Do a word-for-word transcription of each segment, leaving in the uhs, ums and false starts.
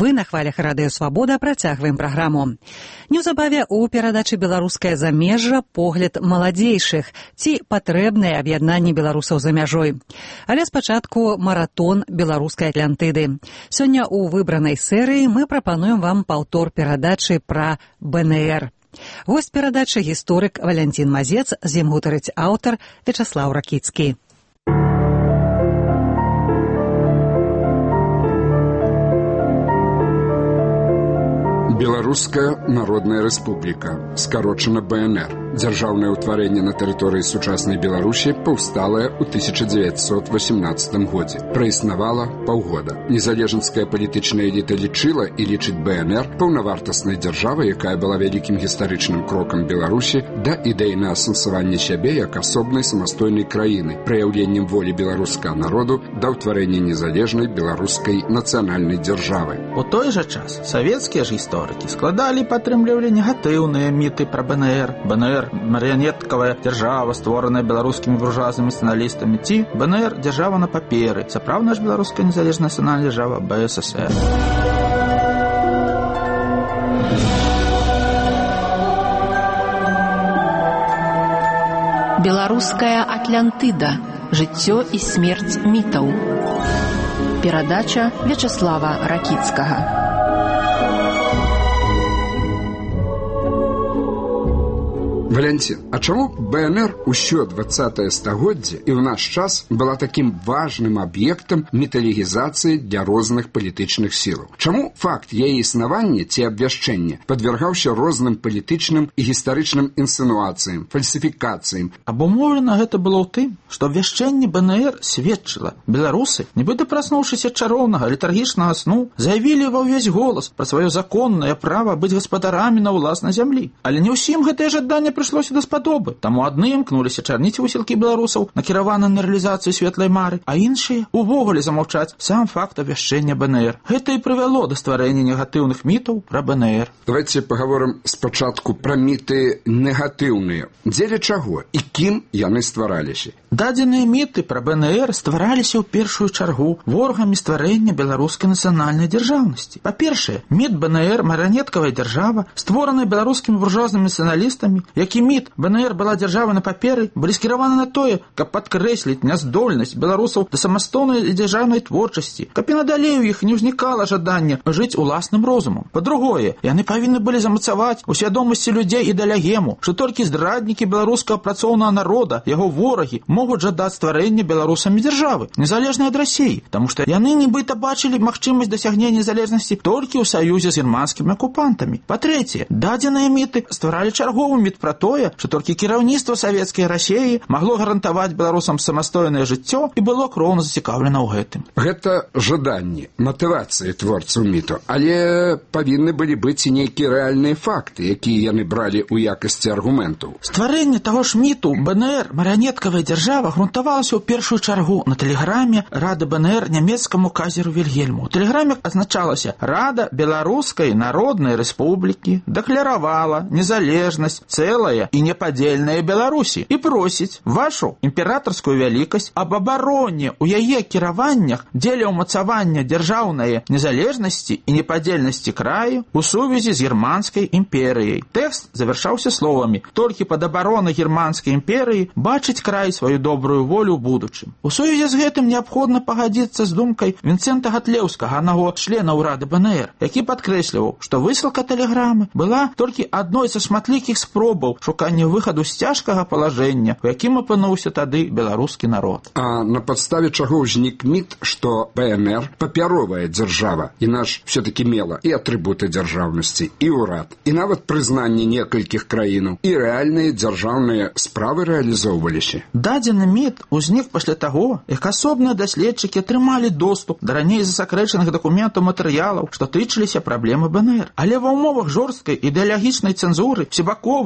Мы на хвалях Радыё Свабода працягваем праграму. Неўзабаве ў перадачы «Беларускае замежжа» погляд маладзейшых, ці патрэбнае аб'яднанне беларусаў за мяжой. Але спачатку маратон беларускай Атлантыды. Сёння ў выбранай серыі мы прапануем вам паўтор перадачы пра бэ эн эр. Госць перадачы гісторык Валянцін Мазец, з ім гутарыць аўтар Вячаслаў Ракіцкі. Беларуская Народная Рэспубліка, скарочана бэ эн эр, дзяржаўнае ўтварэнне на тэрыторыі сучаснай Беларусі, паўсталае ў тысяча дзевяцьсот васямнаццатым годзе. Праіснавала паўгода. Незалежніцкая палітычная эліта лічыла і лічыць бэ эн эр паўнавартаснай дзяржавай, якая была вялікім гістарычным крокам Беларусі да ідэйнага асэнсавання сябе як асобнай самастойнай краіны, праяўленнем волі беларускага народу да ўтварэння незалежнай беларускай нацыянальнай дзяржавы. У той жа час савецкія ж гісторыкі складалі і падтрымлівалі негатыўныя міты пра бэ эн эр. бэ эн эр – марыянеткавая дзяржава, створаная беларускімі буржуазнымі нацыяналістамі, ці бэ эн эр – дзяржава на паперы, сапраўдная ж беларуская незалежная нацыянальная дзяржава бэ эс эс эр. Беларуская Атлантыда. Жыццё і смерць мітаў. Перадача Вячаслава Ракіцкага. Валянцін, а чаму бэ эн эр усё дваццатае стагоддзе і ў наш час была такім важным аб'ектам міталогізацыі для розных палітычных сілаў? Чаму факт яе існавання ці абвяшчэння падвяргаўся розным палітычным і гістарычным інсінуацыям, фальсіфікацыям? Абумоўлена гэта было ў тым, што абвяшчэнне бэ эн эр сведчыла. Беларусы, нібыта праснуўшыся ад чароўнага летаргічнага сну, заявілі ва ўвесь голас пра сваё законнае права быць гаспадарамі на ўласнай зямлі. Але не ўсім гэтае жаданне прыйшлося даспадобы. Таму адны імкнуліся чарніць высілкі беларусаў, накіраваны на рэалізацыю светлай мары, а іншыя увогуле замаўчаць сам факт абвяшчэння бэ эн эр. Гэта і прывяло да стварэння негатыўных мітаў пра бэ эн эр. Давайте пагаворым спачатку пра міты негатыўныя. Дзеля чаго і кім яны ствараліся? Дадзеныя міты пра бэ эн эр ствараліся ў першую чаргу ворагамі стварэння беларускай нацыянальнай дзяржаўнасці. Па-першае, міт бэ эн эр марыянеткавая дзяржава, створаная беларускімі буржуазнымі нацыяналістамі, які міт бэ эн эр была дзяржава на паперы, былі скіраваны на тое, каб падкрэсліць няздольнасць беларусаў да самастойнай і дзяржаўнай творчасці, каб і надалей у іх не ўзнікала жадання жыць уласным розумам. Па-другое, яны павінны былі замацаваць у свядомасці людзей і далягему, што толькі здраднікі беларускага працоўнага народа, яго ворагі, могуць жадаць стварэння беларусамі дзяржавы, незалежнай ад Расіі, таму што яны нібыта бачылі магчымасць дасягнення незалежнасці толькі ў саюзе з германскімі акупантамі. Па-трэцяе, дадзеныя міты стваралі чарговы міт пра тое, што толькі кіраўніцтва савецкай Расіі магло гарантаваць беларусам самастойнае жыццё і было кроўна зацікаўлена ў гэтым. Гэта жаданні, матывацыі творцаў міту, але павінны былі быць і нейкія рэальныя факты, якія яны бралі ў якасці аргументаў. Стварэнне таго ж міту бэ эн эр марыянеткавая дзяржава грунтавалася ў першую чаргу на тэлеграме Рады бэ эн эр нямецкаму казеру Вільгельму. У тэлеграме азначалася: Рада Беларускай Народнай Рэспублікі дэкларавала незалежнасць цэлая і непадзельная Беларусі і просіць вашу імператарскую вялікасць аб абароне ў яе кіраваннях дзеля ўмацавання дзяржаўнай незалежнасці і непадзельнасці краю у сувязі з германскай імперыяй. Тэкст завяршаўся словамі: толькі пад абаронай германскай імперыі бачыць край сваю добрую волю ў будучым. У сувязі з гэтым неабходна пагадзіцца з думкай Вінцэнта Гатлеўскага, аднаго члена ўрада бэ эн эр, які падкрэсліваў, што высылка тэлеграмы была толькі адной са шматлікіх спробаў шукання выхаду з цяжкага палажэння, у якім апынуўся тады беларускі народ. А на падставе чаго ўзнік міт, што бэ эн эр папяровая дзяржава, і наш все-таки мела і атрыбуты дзяржаўнасці, і ўрад, і нават прызнанне некалькіх краінаў, і рэальныя дзяржаўныя справы рэалізоўваліся. Дадзены міт узнік пасля таго, як асобныя даследчыкі атрымалі доступ да раней засакрэчаных дакументаў матэрыялаў, што тычыліся праблемы бэ эн эр. Але ва ўмовах жорсткай ідэалагічнай цэнзуры всебаковай, грунтаванай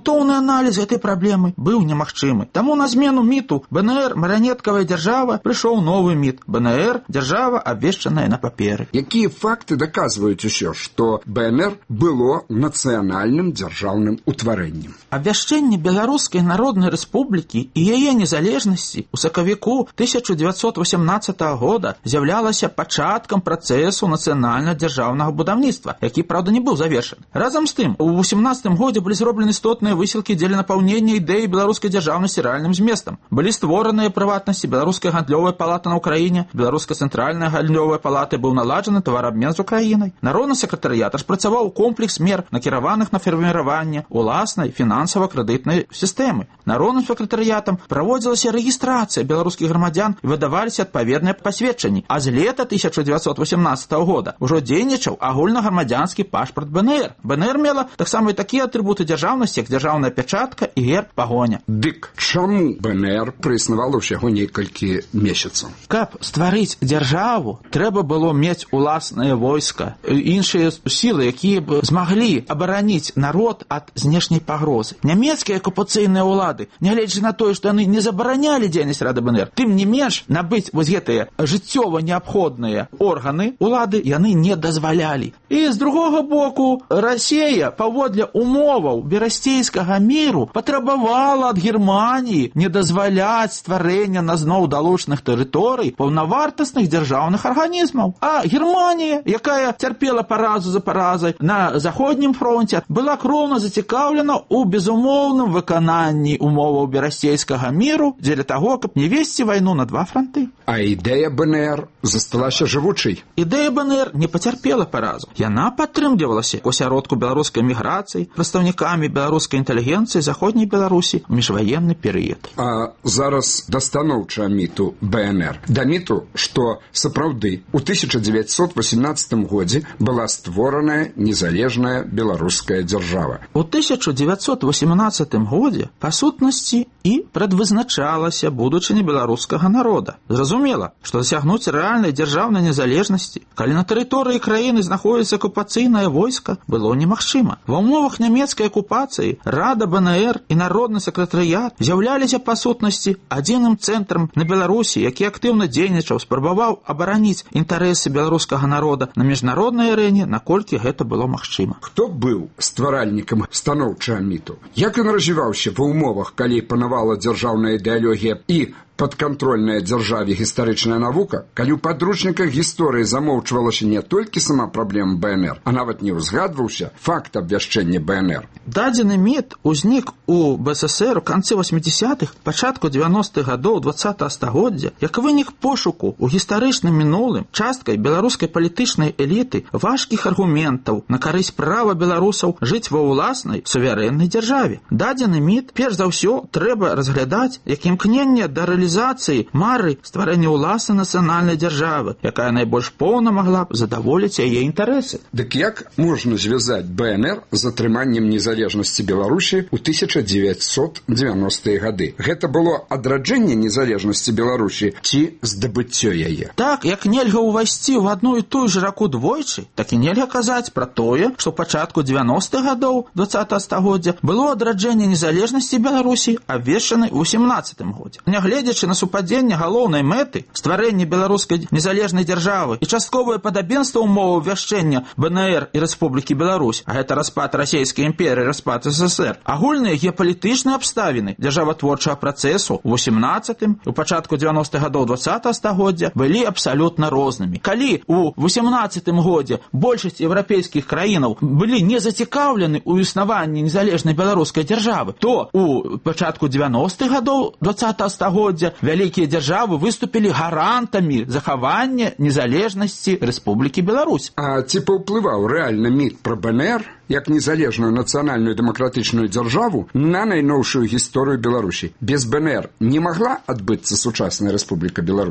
Грунтоўны аналіз гэтай праблемы быў немагчымы. Таму на змену міту БНР марыянеткавая дзяржава прыйшоў новы міт БНР дзяржава, абвешчаная на паперы. Якія факты даказваюць усё, што БНР было нацыянальным дзяржаўным утварэннем? Абвяшчэнне Беларускай Народнай Рэспублікі і яе незалежнасці ў сакавіку тысяча дзевяцьсот васямнаццатага года з'яўлялася пачаткам працэсу нацыянальна-дзяржаўнага будаўніцтва, які, праўда, не быў завершаны. Разам з тым, у васямнаццатым годзе былі зроблены істотныя высілкі дзеля напаўнення ідэі беларускай дзяржаўнасці рэальным зместам. Былі створаныя прыватнасці Беларуская гандлёвая палата на Ўкраіне, Беларуская цэнтральная гандлёвая палата, быў наладжаны таварабмен з Украінай. Народны сакратарыят распрацаваў комплекс мер, накіраваных на фарміраванне уласнай фінансава-крэдытнай сістэмы. Народным сакратарыятам праводзілася рэгістрацыя беларускіх грамадзян і выдаваліся адпаведныя пасведчанні. А з лета тысяча дзевяцьсот васямнаццатага года ўжо дзейнічаў агульнаграмадзянскі пашпарт БНР. БНР мела таксама і такія атрыбуты дзяржаўнасці, як дзяржаўная пячатка і герб пагоня. Дык чаму БНР праіснавала ўсяго некалькі месяцаў? Каб стварыць дзяржаву, трэба было мець уласнае войска, іншыя сілы, якія б змаглі абараніць народ ад знешняй пагрозы. Нямецкія акупацыйныя ўлады, нягледзячы на тое, што яны не забаранялі дзейнасць Рады БНР, тым не менш набыць вось гэтыя жыццёва неабходныя органы улады яны не дазвалялі. І з другога боку, Расія паводле умоваў берасцейскага міру патрабавала ад Германіі не дазваляць стварэння на зноў далучных тэрыторый паўнавартасных дзяржаўных арганізмаў. А Германія, якая цярпела паразу за паразай на заходнім фронте, была кроўна зацікаўлена ў безумоўным выкананні умоваў берасцейскага міру дзеля таго, каб не весці вайну на два фронты. А ідэя БНР засталася жывучай? Ідэя БНР не пацярпела паразу. Яна падтрымлівалася ў асяродку беларускай міграцыі, прадстаўнікамі беларускай інтэлігенцыі заходняй Беларусі ў міжваенны перыяд. А зараз да станоўчага міту БНР. Да міту, што сапраўды ў тысяча дзевяцьсот васямнаццатым годзе была створаная незалежная беларуская дзяржава. У тысяча дзевяцьсот васямнаццатым годзе па сутнасці і прадвызначалася будучыня беларускага народа. Зразумела, што дасягнуць рэальнай дзяржаўнай незалежнасці, калі на тэрыторыі краіны знаходзіцца акупацыйнае войска, было немагчыма. Ва ўмовах нямецкай акупацыі Рада БНР і Народны сакратарыят з'яўляліся па сутнасці адзіным цэнтрам на Беларусі, які актыўна дзейнічаў, спрабаваў абараніць інтарэсы беларускага народа на міжнароднай арэне, наколькі гэта было магчыма. Хто быў стваральнікам станоўчага міту? Як ён развіваўся ва ўмовах, калі панавала дзяржаўная ідэалогія і падкантрольная дзяржаве гістарычная навука, калі ў падручніках гісторыі замоўчвалася не толькі сама праблема БНР, а нават не ўзгадваўся факт абвяшчэння БНР. Дадзены міт узнік у БССР у канцы восьмідзесятых, пачатку дзевяностых гадоў дваццатага стагоддзя, як вынік пошуку ў гістарычным мінулым часткай беларускай палітычнай эліты важкіх аргументаў на карысць права беларусаў жыць ва ўласнай суверэннай дзяржаве. Дадзены міт, перш за ўсё, трэба разглядаць як імкненне да рэалізацыі мары стварэння ўласнай нацыянальнай дзяржавы, якая найбольш поўна магла б задаволіць яе інтарэсы. Дык як можна звязаць БНР з атрыманнем незалежнасці Беларусі ў тысяча дзевяцьсот дзевяностыя гады? Гэта было адраджэнне незалежнасці Беларусі ці здабыццё яе? Так, як нельга ўвайсці ў адну і тую ж раку двойчы, так і нельга казаць пра тое, што ў пачатку дзевяностых гадоў дваццатага стагоддзя было адраджэнне незалежнасці Беларусі абвешчанай у сямнаццатым годзе. Нягледзячы на супадзенне галоўнай мэты стварэння беларускай незалежнай дзяржавы і частковае падабенства умоваў абвяшчэння БНР і Рэспублікі Беларусь, а гэта распад расійскай імперыі, распад СССР, агульныя геапалітычныя абставіны дзяржаватворчага працэсу ў восемнаццатым і ў пачатку дзевяностых гадоў дваццатага стагоддзя былі абсалютна рознымі. Калі у восемнаццатым годзе большасць еўрапейскіх краінаў былі не зацікаўлены ў існаванні незалежнай беларускай дзяржавы, то у пачатку дзевяностых гадоў дваццатага стагоддзя вялікія дзяржавы выступілі гарантамі захавання незалежнасці Рэспублікі Беларусь. А ці паўплываў рэальна міт пра БНР як незалежную нацыянальную дэмакратычную дзяржаву на найноўшую гісторыю Беларусі? Без БНР не магла адбыцца сучасная Рэспубліка Беларусь?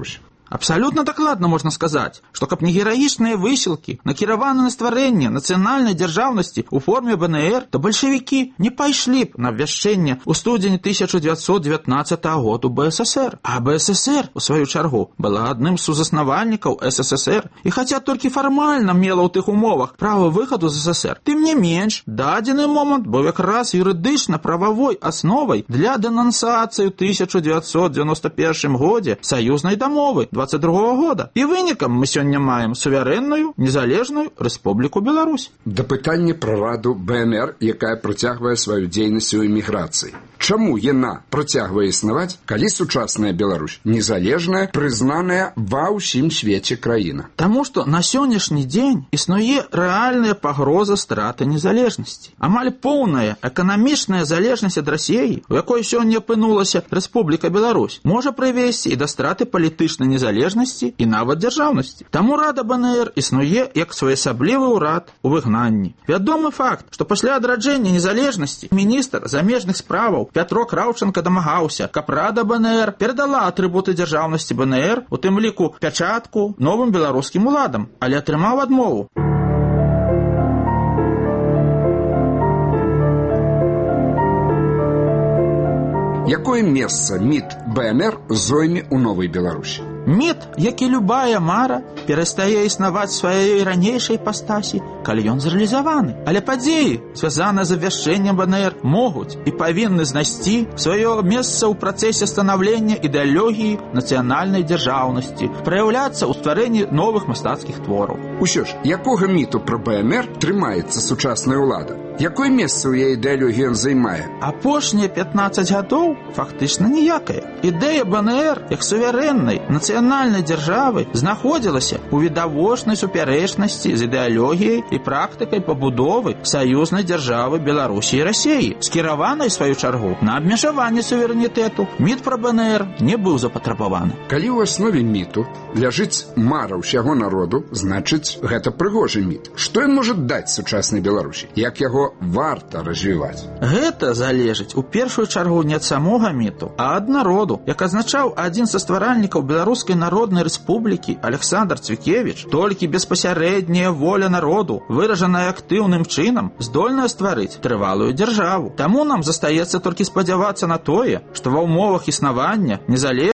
Абсолютно дакладна можна сказаць, што каб не гераічныя высілкі, накіраваны на стварэнне нацыянальнай дзяржаўнасці ў форме БНР, то бальшавікі не пайшлі б на абвяшчэнне ў студзені тысяча дзевяцьсот дзевятнаццатага году БССР. А БССР, у сваю чаргу, была адным з сузаснавальнікаў СССР і хаця толькі фармальна мела ў тых умовах права выхаду з СССР, тым не менш, дадзены момант быў якраз юрыдычна-прававой асновай для дэнансацыі ў тысяча дзевяцьсот дзевяносто першым годзе саюзнай дамовы двадцать другого года. І вынікам мы сёння маем суверэнную, незалежную Рэспубліку Беларусь. Да пытання пра раду БНР, якая працягвае сваю дзейнасць у эміграцыі. Чаму яна працягвае існаваць, калі сучасная Беларусь незалежная, прызнаная ва ўсім свеце краіна? Таму што на сённяшні дзень існуе рэальная пагроза страты незалежнасці. Амаль поўная эканамічная залежнасць ад Расіі, у якой сёння апынулася Рэспубліка Беларусь, можа прывесці і да страты палітычнай незалежнасці і нават дзяржаўнасці. Таму рада БНР існуе як своеасаблівы ўрад у выгнанні. Вядомы факт, што пасля адраджэння незалежнасці міністр замежных справаў Пятро Краўченка дамагаўся, каб рада БНР перадала атрыбуты дзяржаўнасці БНР, у тым ліку пячатку, новым беларускім уладам, але атрымаў адмову. Якое месца МІД БНР зойме ў Новай Беларусі? МІД, як і любая мара, перастае існаваць сваёй ранейшай іпастасі, калі ён зрэалізаваны. Але падзеі, звязаныя з абвяшчэннем БНР, могуць і павінны знайсці сваё месца ў працэсе станаўлення ідэалогіі нацыянальнай дзяржаўнасці, праяўляцца ў стварэнні новых мастацкіх твораў. Усё ж, якога міту пра БНР трымаецца сучасная ўлада? Якое месца ў яе ідэалогіі ён займае? Апошнія пятнаццаць гадоў фактычна ніякае. Ідэя БНР, як суверэннай нацыянальнай дзяржавы, знаходзілася ў відавочнай супярэчнасці з ідэалогіяй і практыкай пабудовы саюзнай дзяржавы Беларусі і Расіі, скіраванай, сваю чаргу, на абмежаванне суверэнітэту. Міт пра БНР не быў запатрабаваны. Калі ў аснове міту ляжыць мара ўсяго народу, значыць, гэта прыгожы міт. Што ён можа даць сучаснай Беларусі? Як яго варта развіваць? Гэта залежыць у першую чаргу не ад самога міту, а ад народу. Як азначаў адзін са стваральнікаў Беларускай Народнай Рэспублікі Александр Цвікевіч, толькі беспасярэдняя воля народу, выражаная актыўным чынам, здольная стварыць трывалую дзяржаву. Таму нам застаецца толькі спадзявацца на тое, што ва ўмовах існавання незалежнасці